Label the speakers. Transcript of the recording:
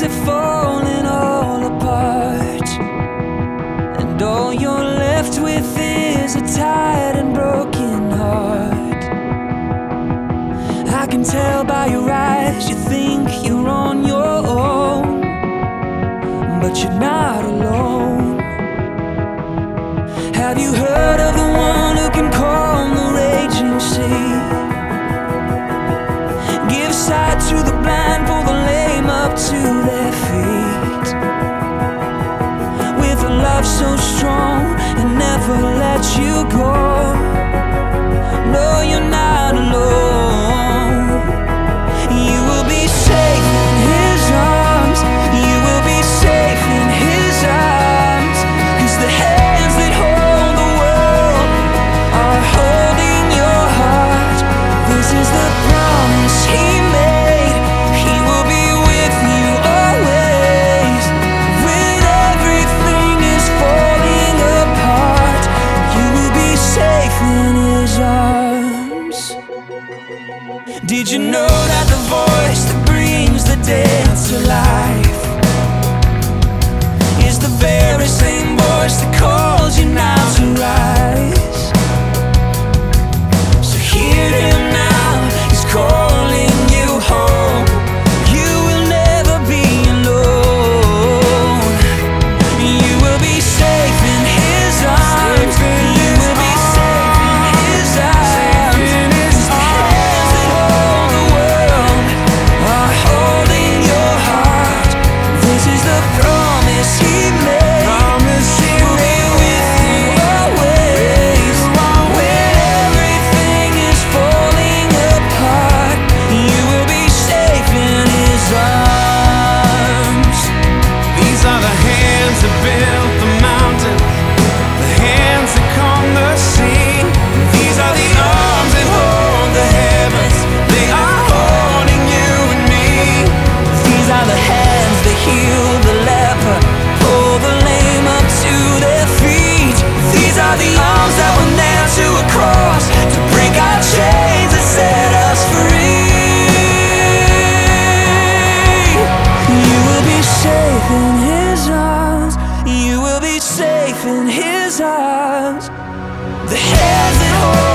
Speaker 1: are falling all apart, and all you're left with is a tired and broken heart. I can tell by your eyes you think you're on your own, but you're not alone. Have you heard of the one who can calm the raging sea? Give sight to the blind, pull the lame up to their feet. With a love so strong and never let you go. No, you're not alone. You will be safe in His arms. You will be safe in His arms. 'Cause the hands that hold the world are holding your heart. This is the promise He made. He will be with you always. When everything is falling apart, you will be safe in His arms. Did you know that the voice that brings the dead to life is the very same voice that calls you now to rise? So hear Him now, He's calling you home. You will never be alone. You will be safe in His arms. You will be safe in His arms. 'Cause the hands that hold the world are holding your heart. This is the promise He made. He'll be with you always. When everything is falling apart, you will be safe in His arms.
Speaker 2: These are the hands that built the mountain, the hands that calm the sea. These are the arms that hold the heavens. They are holding you and me.
Speaker 1: These are the hands that heal the leper, pull the lame up to their feet. These are the arms that were nailed to a cross to break our chains and set us free. You will be safe in His arms. You will be safe in His arms. The hands that hold